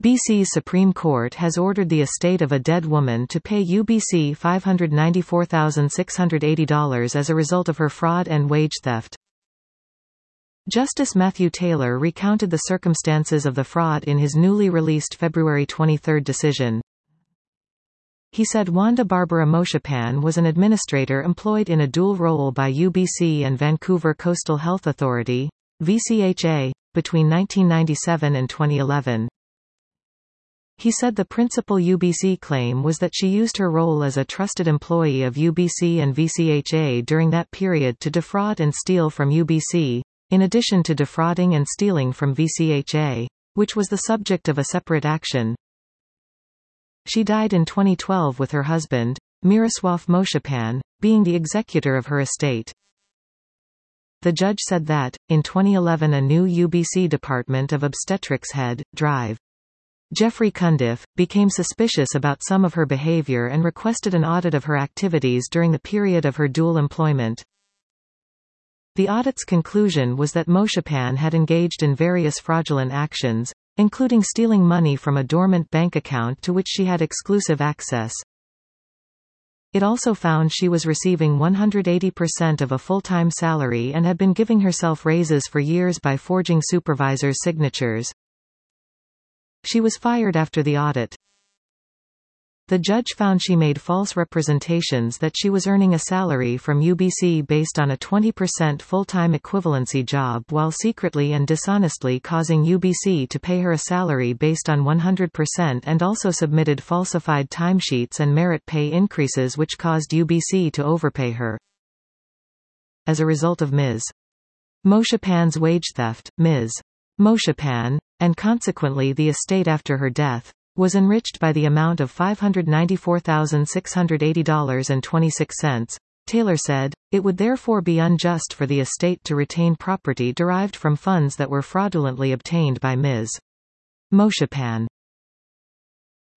BC's Supreme Court has ordered the estate of a dead woman to pay UBC $594,680 as a result of her fraud and wage theft. Justice Matthew Taylor recounted the circumstances of the fraud in his newly released February 23 decision. He said Wanda Barbara Moshepan was an administrator employed in a dual role by UBC and Vancouver Coastal Health Authority, VCHA, between 1997 and 2011. He said the principal UBC claim was that she used her role as a trusted employee of UBC and VCHA during that period to defraud and steal from UBC, in addition to defrauding and stealing from VCHA, which was the subject of a separate action. She died in 2012 with her husband, Miroslav Moshepan, being the executor of her estate. The judge said that, in 2011 a new UBC Department of Obstetrics head, Drive. Jeffrey Cundiff, became suspicious about some of her behavior and requested an audit of her activities during the period of her dual employment. The audit's conclusion was that Moshepan had engaged in various fraudulent actions, including stealing money from a dormant bank account to which she had exclusive access. It also found she was receiving 180% of a full-time salary and had been giving herself raises for years by forging supervisors' signatures. She was fired after the audit. The judge found she made false representations that she was earning a salary from UBC based on a 20% full-time equivalency job while secretly and dishonestly causing UBC to pay her a salary based on 100% and also submitted falsified timesheets and merit pay increases which caused UBC to overpay her. As a result of Ms. Moshepan's wage theft, Ms. Moshepan, and consequently the estate after her death, was enriched by the amount of $594,680.26. Taylor said, it would therefore be unjust for the estate to retain property derived from funds that were fraudulently obtained by Ms. Moshepan.